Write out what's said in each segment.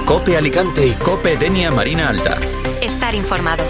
COPE Alicante y COPE Denia Marina Alta. Estar informado.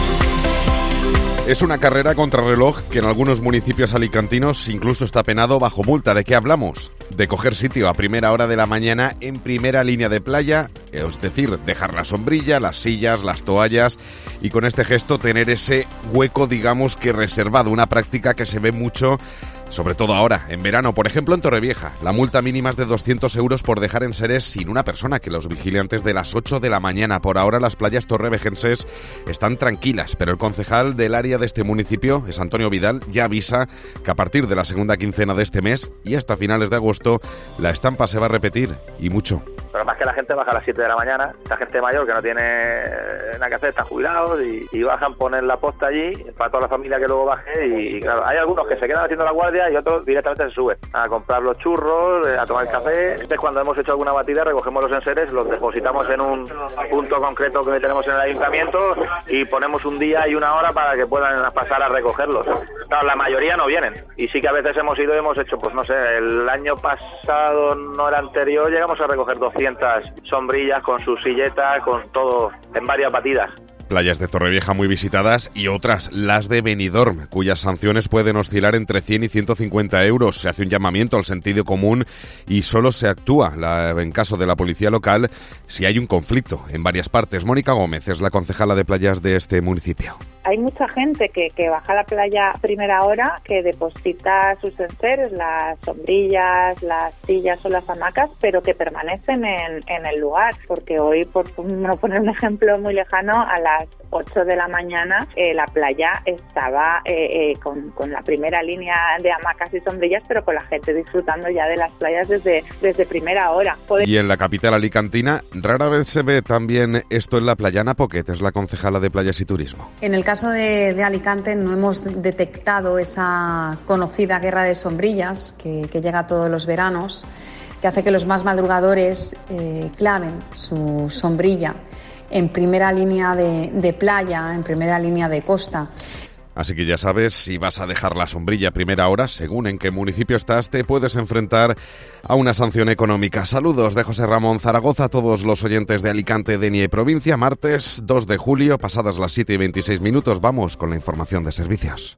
Es una carrera contrarreloj que en algunos municipios alicantinos incluso está penado bajo multa. ¿De qué hablamos? De coger sitio a primera hora de la mañana en primera línea de playa, es decir, dejar la sombrilla, las sillas, las toallas y con este gesto tener ese hueco, digamos que reservado, una práctica que se ve mucho, sobre todo ahora, en verano. Por ejemplo, en Torrevieja, la multa mínima es de 200 euros por dejar enseres sin una persona que los vigile antes de las 8 de la mañana. Por ahora las playas torrevejenses están tranquilas, pero el concejal del área de este municipio, es Antonio Vidal, ya avisa que a partir de la segunda quincena de este mes y hasta finales de agosto, la estampa se va a repetir, y mucho. Pero más que la gente baja a las 7 de la mañana, la gente mayor que no tiene nada que hacer, están jubilados y bajan, poner la posta allí para toda la familia que luego baje y claro, hay algunos que se quedan haciendo la guardia y otros directamente se suben a comprar los churros, a tomar el café. Entonces cuando hemos hecho alguna batida recogemos los enseres, los depositamos en un punto concreto que tenemos en el ayuntamiento y ponemos un día y una hora para que puedan pasar a recogerlos. Claro, la mayoría no vienen y sí que a veces hemos ido y hemos hecho, pues no sé, el año pasado, no el anterior, llegamos a recoger 200 sombrillas con su silleta, con todo, en varias batidas. Playas de Torrevieja muy visitadas y otras, las de Benidorm, cuyas sanciones pueden oscilar entre 100 y 150 euros. Se hace un llamamiento al sentido común y solo se actúa, en caso de la policía local, si hay un conflicto en varias partes. Mónica Gómez es la concejala de playas de este municipio. Hay mucha gente que baja a la playa a primera hora, que deposita sus enseres, las sombrillas, las sillas o las hamacas, pero que permanecen en el lugar. Porque hoy, por no poner un ejemplo muy lejano, a las 8 de la mañana la playa estaba con la primera línea de hamacas y sombrillas, pero con la gente disfrutando ya de las playas desde primera hora. Y en la capital alicantina, rara vez se ve también esto en la playa. Ana Poquet es la concejala de Playas y Turismo. En el caso de Alicante no hemos detectado esa conocida guerra de sombrillas que llega todos los veranos, que hace que los más madrugadores claven su sombrilla en primera línea de playa, en primera línea de costa. Así que ya sabes, si vas a dejar la sombrilla a primera hora, según en qué municipio estás, te puedes enfrentar a una sanción económica. Saludos de José Ramón Zaragoza a todos los oyentes de Alicante, Denia y provincia. Martes 2 de julio, pasadas las 7:26, vamos con la información de servicios.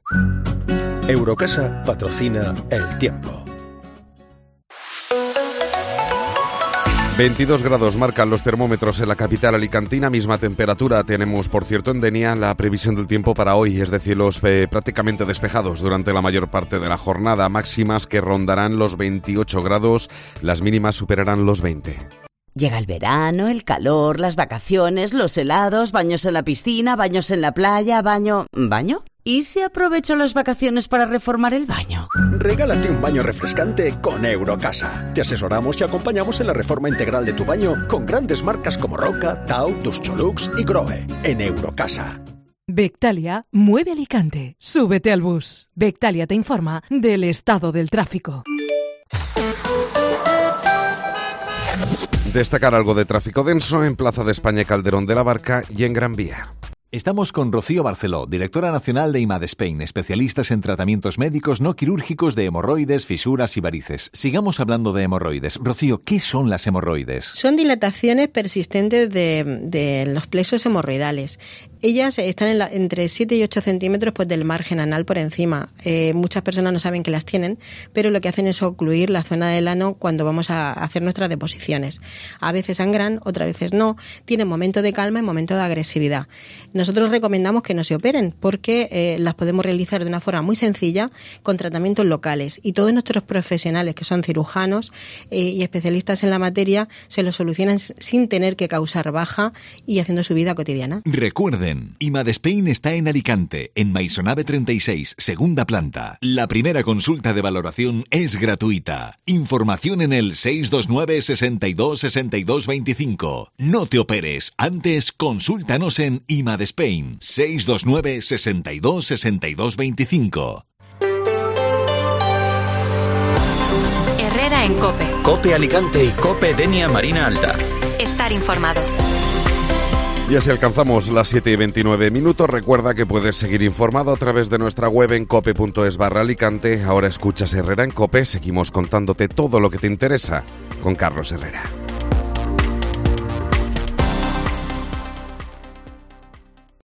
Eurocasa patrocina El Tiempo. 22 grados marcan los termómetros en la capital alicantina, misma temperatura tenemos, por cierto, en Denia. La previsión del tiempo para hoy es de cielos prácticamente despejados durante la mayor parte de la jornada, máximas que rondarán los 28 grados, las mínimas superarán los 20. Llega el verano, el calor, las vacaciones, los helados, baños en la piscina, baños en la playa, ¿Baño? ¿Y si aprovecho las vacaciones para reformar el baño? Regálate un baño refrescante con Eurocasa. Te asesoramos y acompañamos en la reforma integral de tu baño con grandes marcas como Roca, Tau, Duscholux y Grohe. En Eurocasa. Bectalia mueve Alicante. Súbete al bus. Bectalia te informa del estado del tráfico. Destacar algo de tráfico denso en Plaza de España y Calderón de la Barca y en Gran Vía. Estamos con Rocío Barceló, directora nacional de IMADSpain, especialistas en tratamientos médicos no quirúrgicos de hemorroides, fisuras y varices. Sigamos hablando de hemorroides. Rocío, ¿qué son las hemorroides? Son dilataciones persistentes de los plexos hemorroidales. Ellas están entre 7 y 8 centímetros del margen anal por encima. Muchas personas no saben que las tienen, pero lo que hacen es ocluir la zona del ano cuando vamos a hacer nuestras deposiciones. A veces sangran, otras veces no. Tienen momento de calma y momento de agresividad. Nosotros recomendamos que no se operen porque las podemos realizar de una forma muy sencilla con tratamientos locales y todos nuestros profesionales que son cirujanos y especialistas en la materia se lo solucionan sin tener que causar baja y haciendo su vida cotidiana. Recuerden, IMADSpain está en Alicante, en Maisonave 36, segunda planta. La primera consulta de valoración es gratuita. Información en el 629 62 62 25. No te operes, antes consúltanos en IMADSpain 629 62 62 25. Herrera en COPE. COPE Alicante y COPE Denia Marina Alta. Estar informado. Y así alcanzamos las 7:29. Recuerda que puedes seguir informado a través de nuestra web en cope.es/Alicante. Ahora escuchas Herrera en COPE. Seguimos contándote todo lo que te interesa con Carlos Herrera.